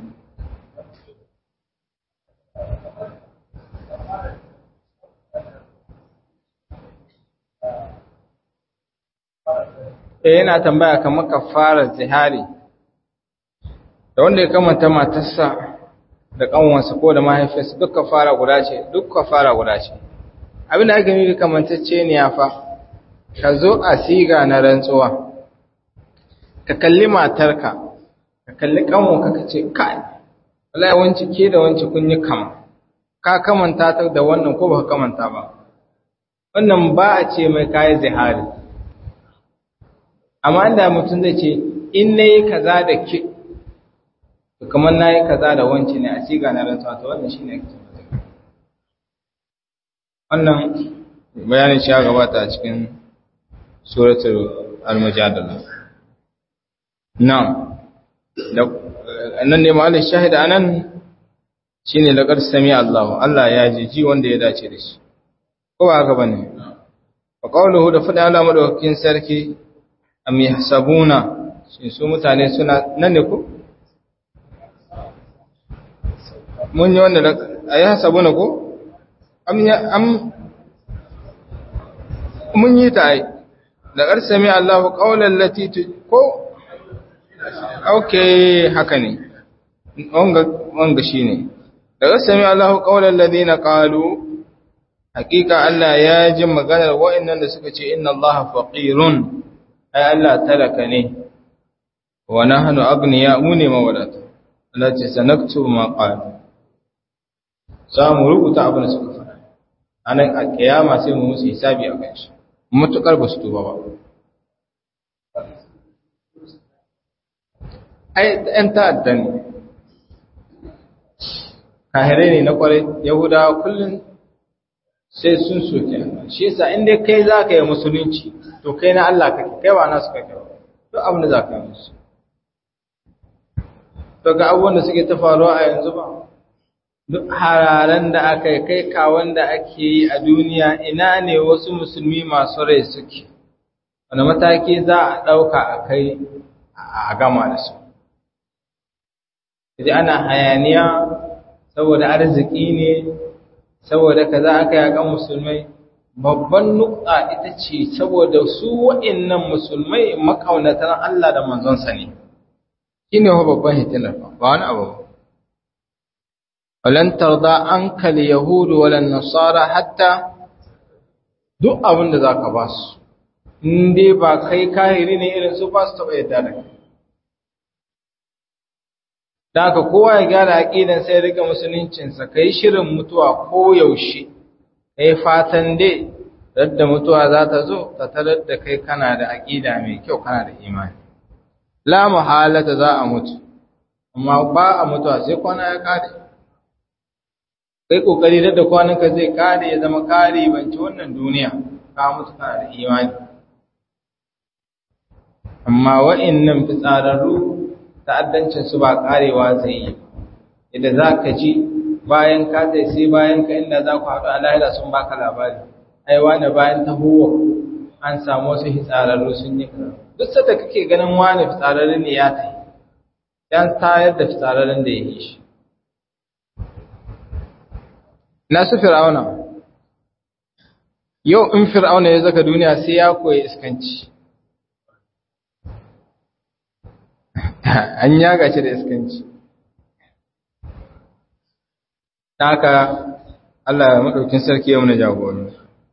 eh yana tambaya kamar kafarar zihari da wanda ya kamanta matarsa da kanwansa ko da mahaifiyarsa duk kafara guda ce duk kafara guda ce abin da ake nufi kamantacce ne ya fa ka zo a siga na rantsuwa ka kalli matarka ka kalli kanwanka ka ce kai wallahi wanci ke da wanci kun yi kama ka kamanta ta da wannan ko ba ka kamanta ba wannan ba a ce mai kayi zihari amma inda mutum zai ce in nayi kaza da ke kamar nayi kaza da wance ne a siga na rantsuwa to wannan shine yake wannan bayanin shi ya gabata a cikin suratul al-mujadala na'am nan ne ma'al shahida anan shine laqad sami Allah Allah ya ji ji wanda ya dace da shi ko ba haka bane wa qawluhu da fada Allah madaukakin sarki am yahsabuna shi su mutane suna nan ne ko mun yi wannan ayahsabuna ko am ya am mun yi ta ai da qarsami Allahu qawlan lati ko okay haka ne wanga wanga shine da qarsami Allahu qawlan ladina qalu hakika Allah ya ji maganar wa'annan da suka ce inna Allaha faqirun ai Allah talaka ne wa nahnu agniya mu ne mawadata Allah ce sanaktu ma qalu za mu rubuta abin da suka faɗa anan a kiyama sai mu musu hisabi a kan shi mutukar ba su tuba ba ai ɗan ta'adda ne kahirai ne na kwarai yahudawa kullum sai sun soke shi yasa inda kai za ka yi musulunci to kai na Allah kake kai ba nasu kake ba to abin da za ka yi musu to ga abubuwan da suke ta faruwa a yanzu ba duk hararen da aka yi kai kawon da ake yi a duniya ina ne wasu musulmi masu rai suke wani mataki za a ɗauka a kai a gama da su idan ana hayaniya saboda arziki ne saboda kaza aka yi akan musulmai babban nukta ita ce saboda su wa'annan musulmai makaunatan Allah da manzonsa ne shine ho babban hitilar ba wani abu ba walan tarda ankal yahud walan nasara hatta duk abin da zaka ba su in dai ba kai kahiri ne irin su ba su taba yadda da kai da haka kowa ya gyara aqidan sai rika musuluncinsa kai shirin mutuwa ko yaushe kai fatan dai radda mutuwa za ta zo ta tarar da kai kana da aqida mai kyau kana da imani la muhalata za a mutu amma ba a mutuwa sai kwana ya kare kai kokari radda kwananka zai kare ya zama kare banci wannan duniya ka mutu kana da imani amma wa'annan fitsararru ta'addancin su ba karewa zai yi idan zaka ji bayan ka tai sai bayan ka inda za ku haɗu a lahira sun baka labari ai wani bayan tahowa an samu wasu fitsararru sun yi kaza duk sanda kake ganin wani fitsararru ne ya tai dan tayar da fitsararrun da yake shi na su fir'auna yau in fir'auna ya zaka duniya sai ya koyi iskanci an yaga shi da iskanci haka Allah ya madaukin sarki ya muna jagoro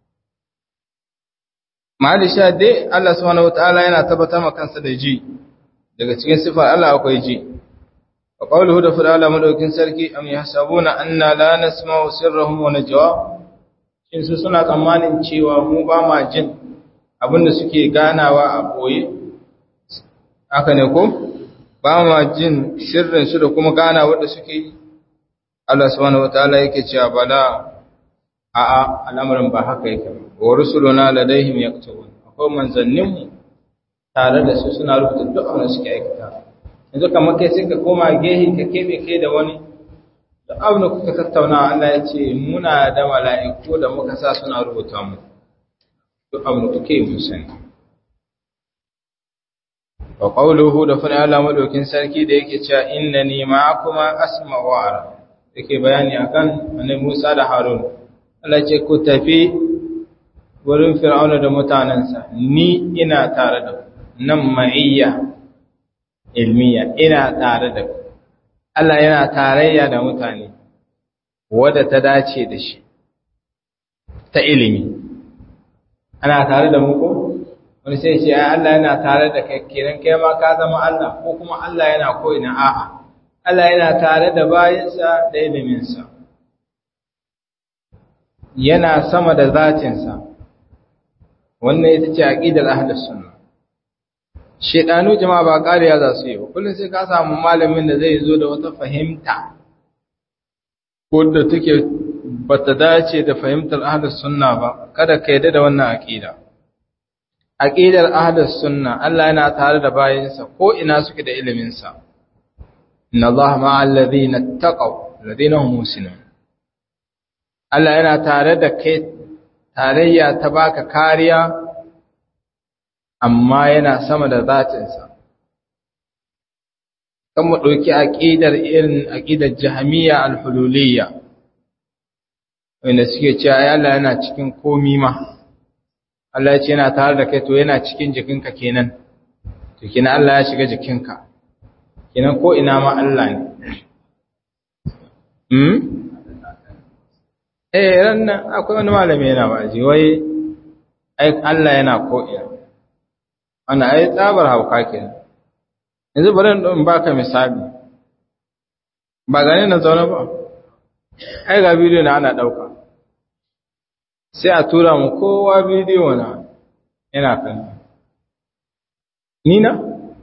ma'al sha dai Allah subhanahu wataala yana tabbatar maka kansa da ji daga cikin sifar Allah akwai ji wa qawluhu da fara Allah madaukin sarki am yahsabuna anna la nasma'u sirrahum wa najwa shin su suna tsammanin cewa mu ba ma jin abinda suke ganawa a boye haka ne ko ba ma jin sirrin su da kuma gana wanda suke yi Allah subhanahu wataala yake cewa bala a a al'amarin ba haka yake wa rusuluna ladaihim yaktubun akwai manzanninmu tare da su suna rubuta duk abin da suke aikata yanzu kamar kai sai ka koma gehi ka kebe kai da wani da abin da kuka tattauna Allah ya ce muna da mala'iku da muka sa suna rubuta mu duk abin da kuke yi sani wa qawluhu da fa Allah madaukin sarki da yake cewa innani ma'akuma asma'u wa ara yake bayani akan annabi Musa da Harun Allah ce ku tafi wurin Fir'auna da mutanansa ni ina tare da ku nan ma'iyya ilmiya ina tare da ku Allah yana tarayya da mutane wadda ta dace da shi ta ilimi ana tare da mu ko wani sai ce ai Allah yana tare da kai kenan kai ma ka zama Allah ko kuma Allah yana koyi na a'a Allah yana tare da bayinsa da iliminsa yana sama da zatinsa wannan ita ce aqidar ahlus sunna shedanu jama'a ba kariya za su yi ba kullun sai ka samu malamin da zai zo da wata fahimta wanda take bata dace da fahimtar ahlus sunna ba kada ka yarda da wannan aqida aqidar ahlus sunna Allah yana tare da bayinsa ko ina suke da ilimin sa inna Allaha ma'al ladina taqaw ladina hum muslimun Allah yana tare da kai tarayya ta baka kariya amma yana sama da zatinsa kan mu dauki aqidar irin aqidar jahmiya al-hululiyya wanda suke cewa Allah yana cikin komi ma Allah ya ce yana tare da kai to yana cikin jikinka kenan to kenan Allah ya shiga jikinka kenan ko ina ma Allah ne hmm eh ran akwai wani malami yana waje wai ai Allah yana ko ina ana ai tsabar hauka kenan yanzu bari in baka misali ba gane na zauna ba ai ga bidiyo na ana dauka sai a tura mu kowa bidiyo na yana kan ni na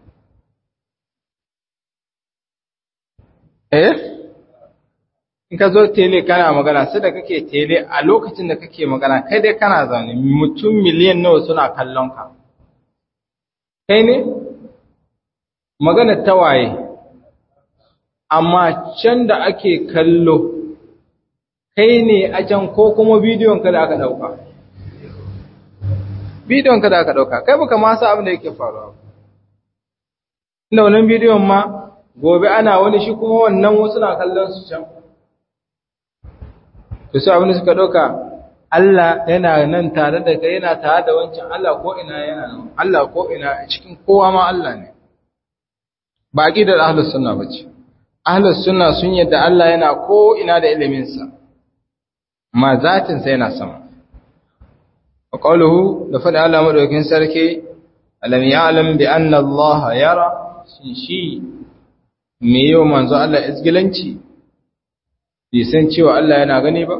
eh in ka zo tele kana magana sai da kake tele a lokacin da kake magana kai dai kana zaune mutum miliyan nawa suna kallon ka kai ne magana tawaye amma can da ake kallo kai ne a can ko kuma bidiyon ka da aka dauka bidiyon ka da aka dauka kai baka ma san abin da yake faruwa inda wannan bidiyon ma gobe ana wani shi kuma wannan wasu na kallon su can to sai abin da suka dauka Allah yana nan tare da kai yana tare da wancan Allah ko ina yana nan Allah ko ina cikin kowa ma Allah ne ba aqidar ahlus sunna bace ahlus sunna sun yadda Allah yana ko ina da ilimin sa ma zatin sa yana sama wa qawluhu da fada Allah madaukin sarki alam ya'lam bi anna Allah yara shin shi me yau manzo Allah isgilanci bai san cewa Allah yana gani ba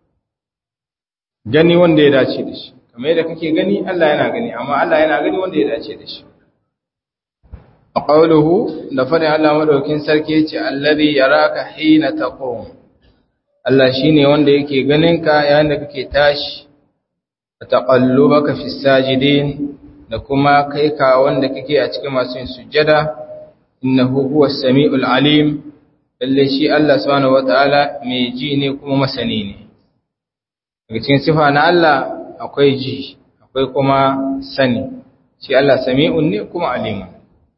gani wanda ya dace da shi kamar yadda kake gani Allah yana gani amma Allah yana gani wanda ya dace da shi a qawluhu da fadin Allah madaukin sarki yace allazi yaraka hina taqum Allah shine wanda yake ganin ka yayin da kake tashi taqallubaka fis sajidin da kuma kai ka wanda kake a cikin masu yin sujjada innahu huwas samiul alim lalle shi Allah subhanahu wataala mai ji ne kuma masani ne daga cikin sifa na Allah akwai ji akwai kuma sani shi Allah sami'un ne kuma alimun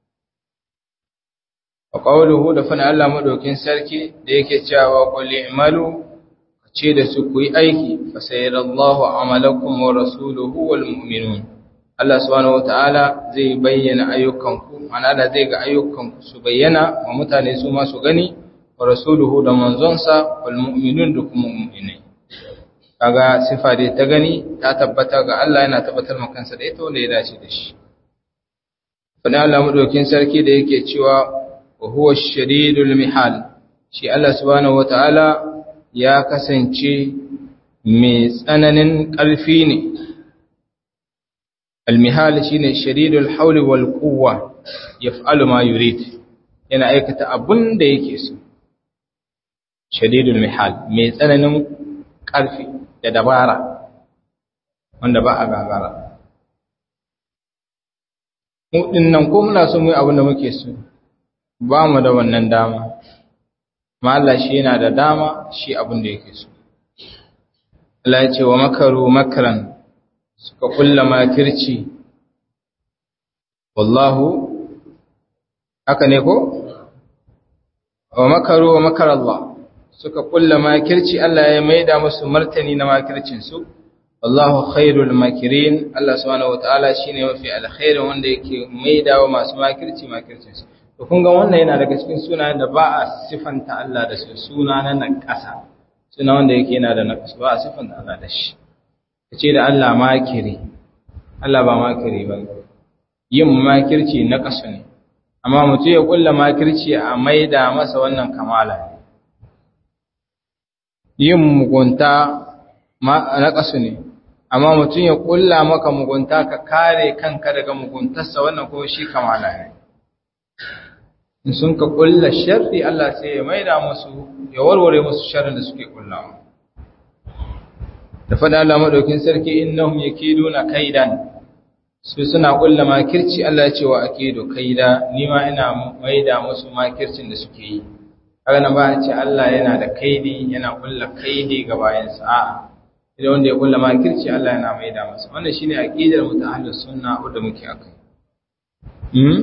wa qawluhu da fana Allah madaukin sarki da yake cewa qul i'malu ce da su ku yi aiki fa sayyidallahu amalakum wa rasuluhu wal mu'minun Allah subhanahu wataala zai bayyana ayyukanku ana da zai ga ayyukanku su bayyana wa mutane su ma su gani wa rasuluhu da manzonsa wal mu'minun da kuma mu'minai kaga sifa dai ta gani ta tabbata ga Allah yana tabbatar maka kansa da ita wanda ya dace da shi fada Allah madaukin sarki da yake cewa wa huwa ash-shadidul mihal shi Allah subhanahu wataala ya kasance mai tsananin ƙarfi ne al-mihal shine shadidul hawli wal quwwa yaf'alu ma yurid yana aikata abun da yake so shadidul mihal mai tsananin ƙarfi da dabara wanda ba a gagara mu dinnan ko muna so mu yi abin da muke so ba mu da wannan dama amma Allah shi yana da dama shi abin da yake so Allah ya ce wa makaru makran suka kulla makirci wallahu haka ne ko wa makaru wa makar Allah suka kulla makirci Allah ya maida musu martani na makircin su wallahu khairul makirin Allah subhanahu wataala shine mafi alkhairin wanda yake maida wa masu makirci makircin su to kun ga wannan yana daga cikin sunayen da ba a sifanta Allah da su suna na nakasa suna wanda yake yana da nakasa ba a sifanta Allah da shi kace da Allah makiri Allah ba makiri ba yin makirci nakasu ne amma mutum ya kulla makirci a maida masa wannan kamala ne yin mugunta nakasu ne amma mutum ya kulla maka mugunta ka kare kanka daga muguntarsa wannan ko shi kamala ne in sun ka kulla sharri Allah sai ya maida musu ya warware musu sharrin da suke kullawa da fada Allah madaukin sarki innahum yakiduna kaidan su suna kulla makirci Allah ya ce wa akidu kaida ni ma ina maida musu makircin da suke yi kaga nan ba a ce Allah yana da kaidi yana kulla kaidi ga bayansa a'a idan wanda ya kulla makirci Allah yana maida masa wannan shine aqidar mutahaddis sunna wanda muke akai hmm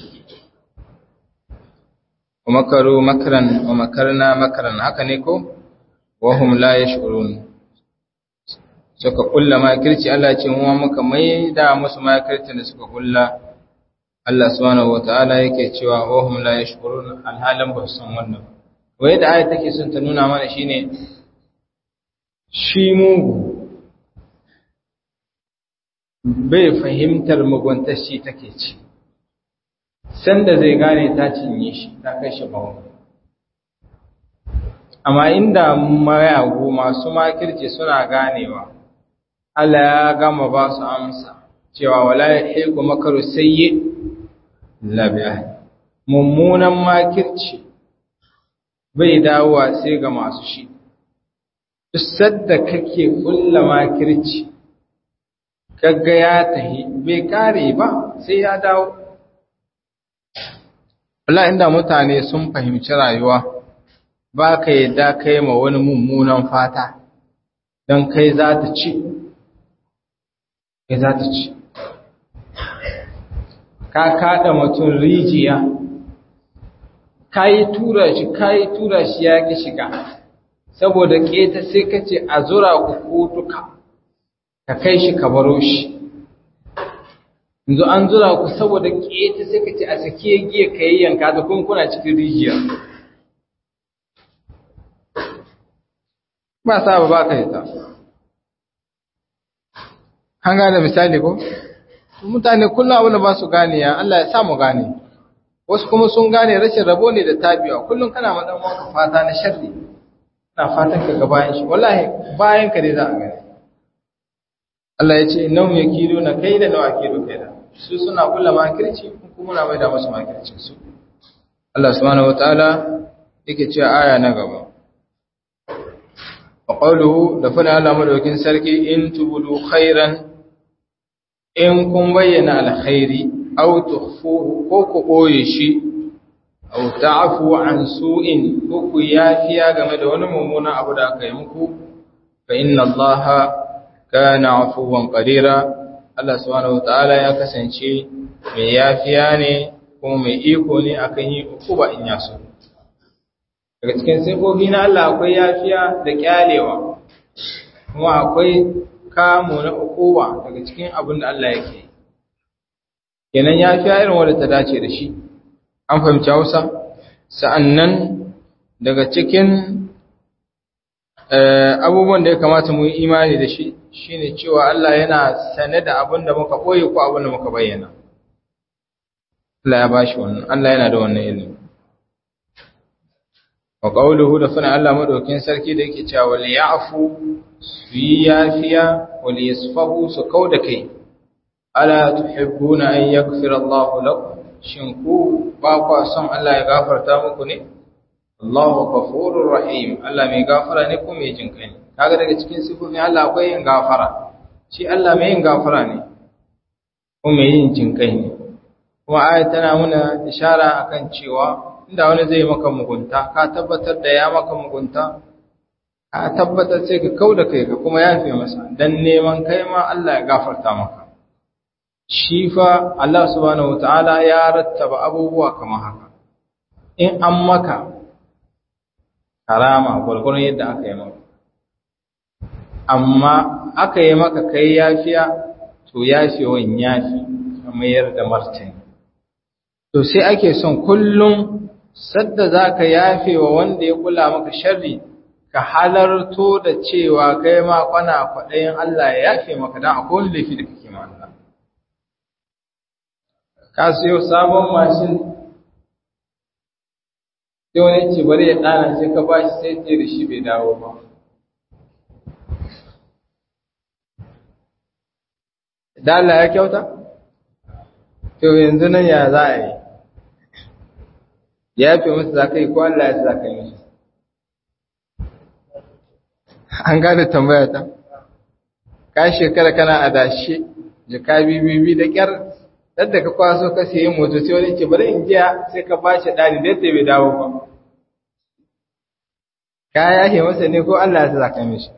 ومكروا مكرا ومكرنا مكرا haka ne ko wahum la yashurun suka kulla makirci Allah ce mu muka maida musu makircin da suka kulla Allah subhanahu wataala yake cewa wahum la yashurun alhalan ba san wannan wai da ayat take son ta nuna mana shine shi mugu bai fahimtar muguntar shi take ci sanda zai gane ta cinye shi ta kai shi bawo amma inda mayagu masu makirci suna ganewa Allah ya gama ba su amsa cewa wala yahiqu makaru sayyi labiya mummunan makirci bai dawowa sai ga masu shi duk sadda kake kulla makirci kaga ya tahi bai kare ba sai ya dawo Allah inda mutane sun fahimci rayuwa ba ka yadda kai ma wani mummunan fata don kai za ta ci kai za ta ci ka kada mutum rijiya ka yi tura shi ka yi tura shi ya ki shiga saboda keta sai ka ce a zura ku ku duka ka kai shi ka baro shi yanzu an zura ku saboda keta sai ka ce a sake giya ka yi yanka da kun kuna cikin rijiya ba sa ba ba ka yi ta an gane misali ko mutane kullum abin da ba su gane ya Allah ya sa mu gane wasu kuma sun gane rashin rabo ne da tabiwa kullum kana ma dan uwanka fata na sharri ina fatan ka ga bayan shi wallahi bayan ka dai za a gane Allah ya ce innahum yakiduna kaida wa akidu kaida su suna kula makirci kuma muna mai da musu makircin su Allah subhanahu wataala yake cewa aya na gaba wa qawluhu da fara Allah madaukin sarki in tubudu khairan in kun bayyana alkhairi aw tukhfuhu ko ku boye shi aw ta'fu an su'in ko ku yafiya game da wani mummunan abu da aka yi muku fa inna Allaha kana afuwan qadira Allah subhanahu wataala ya kasance mai yafiya ne kuma mai iko ne akan yi ukuba in ya so daga cikin sifofi na Allah akwai yafiya da kyalewa kuma akwai kamo na ukuba daga cikin abin da Allah yake kenan yafiya irin wanda ta dace da shi an fahimci Hausa sa'annan daga cikin abubuwan da ya kamata mu yi imani da shi shine cewa Allah yana sane da abin da muka koyi ko abin da muka bayyana Allah ya bashi wannan Allah yana da wannan ilimi wa qawluhu da fana Allah madaukin sarki da yake cewa wal ya'fu su yi yafiya wal yasfahu su kauda kai ala tuhibbuna an yaghfira Allahu lakum shin ku ba ku son Allah ya gafarta muku ne Allahu ghafurur rahim Allah mai gafara ne kuma mai jinkai ne kaga daga cikin sifofin Allah akwai yin gafara shi Allah mai yin gafara ne kuma mai yin jinkai ne kuma ayat tana muna ishara akan cewa inda wani zai maka mugunta ka tabbatar da ya maka mugunta ka tabbatar sai ka kauda kai ka kuma yafe masa dan neman kai ma Allah ya gafarta maka shi fa Allah subhanahu wataala ya rattaba abubuwa kamar haka in an maka karama gurgurun yadda aka yi maka amma aka yi maka kai yafiya to yafewan yafi kamar da martani to sai ake son kullum sadda zaka yafe wa wanda ya kula maka sharri ka halarto da cewa kai ma kwana kwadayin Allah ya yafe maka dan akwai wani laifi da kake ma Allah ka siyo sabon mashin sai wani ce bari ya dana sai ka bashi sai ce da shi bai dawo ba da Allah ya kyauta to yanzu nan ya za a yi ya fi masa za ka yi ko Allah ya za ka yi mishi an gane tambaya ta ka shekara kana adashe jika bibibi da kyar yadda ka kwaso ka sayi moto sai wani ce bari in jiya sai ka ba shi ɗari da yadda bai dawo ba ka yahe masa ne ko Allah ya za ka yi mishi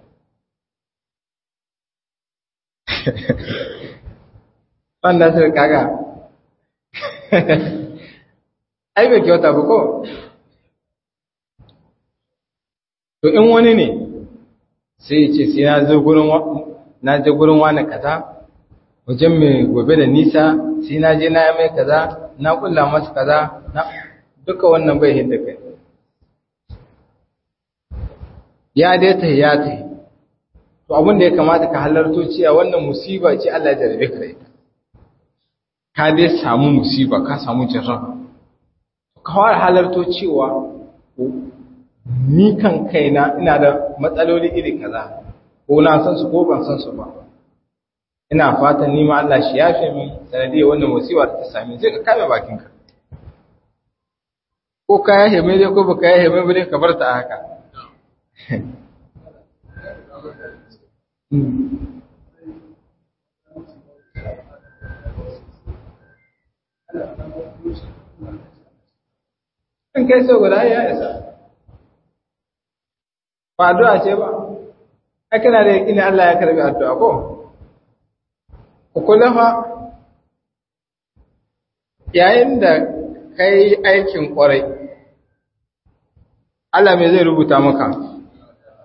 wanda sai kaga ai bai kyauta ba ko to in wani ne sai ya ce sai na zo gurin na je gurin wani kaza wajen mai gobe da nisa sai na je na yi mai kaza na kulla masa kaza na duka wannan bai hinda kai ya dai ta ya ta to abin da ya kamata ka halarto cewa wannan musiba ce Allah ya jarabe ka da ita ka dai samu musiba ka samu jarraba kawai halarto cewa ni kan kaina ina da matsaloli iri kaza ko na san su ko ban san su ba ina fatan ni ma Allah shi yafe min sanadiyar wannan musiba da ta same sai ka kame bakinka ko ka yahe mai dai ko baka yahe mai ba dai ka bar ta haka in kai so guda ya isa ba addu'a ce ba ai kana da yakini Allah ya karbi addu'a ko ku kula fa yayin da kai aikin kwarai Allah me zai rubuta maka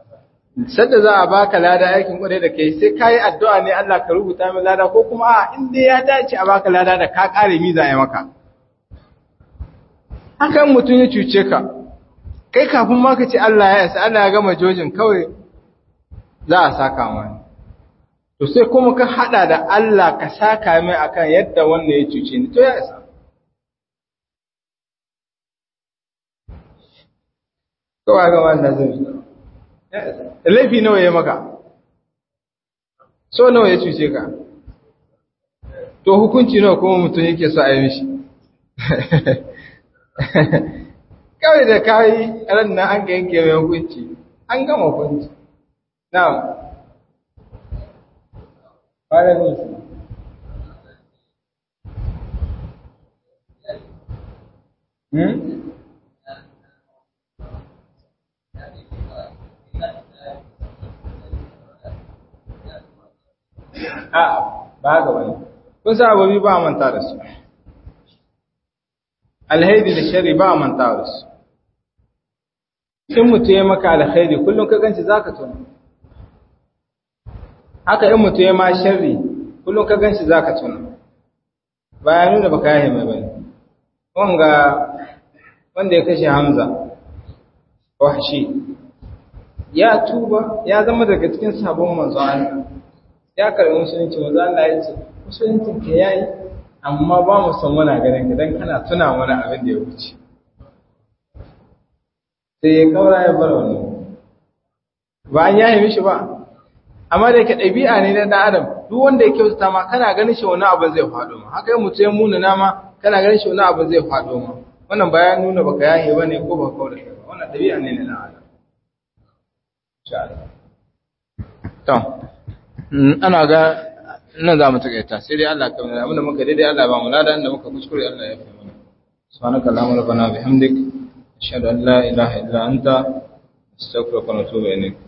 sadda za a baka lada aikin kwarai da kai sai kai addu'a ne Allah ka rubuta min lada ko kuma a inda ya dace a baka lada da ka kare miza ya maka hakan mutum ya cuce ka kai kafin ma ka ce Allah ya isa Allah ya gama jojin kawai za a saka mai to sai kuma ka hada da Allah ka saka mai akan yadda wannan ya cuce ni to ya isa kawai ga wannan zai laifi nawa ya maka so nawa ya cuce ka to hukunci nawa kuma mutum yake so a yi mishi kawai da kawai ran nan an ga yanke mai hukunci an gama hukunci na'am fara ne hmm a ba ga wani kun sa abubuwa ba a manta da su alhaidi da shari ba a manta da su in mutu ya maka alhaidi kullum ka ganci za ka tuna haka in mutu ya ma shari kullum ka ganci za ka tuna bayan nuna baka yahe mai bane wanga wanda ya kashe hamza wahshi ya tuba ya zama daga cikin sabon manzo Allah ya karbi musulunci manzo Allah ya ce musuluncin ka yayi amma ba mu san muna ganin ka dan kana tuna mana abin da ya wuce sai ya kaura ya bar wannan ba an yayi mishi ba amma da yake dabi'a ne na dan adam duk wanda yake kyautata ma kana ganin shi wani abin zai faɗo ma haka mutum ya muna nama kana ganin shi wani abin zai faɗo ma wannan bayan nuna baka yayi bane ko ba kaura ba wannan dabi'a ne na dan adam insha Allah to ana ga nan za mu takaita sai dai Allah ka mana abinda muka daidai Allah ba mu lada inda muka kuskure Allah ya fi mana subhanaka allahumma rabbana bihamdik ashhadu an la ilaha illa anta astaghfiruka wa atubu ilayk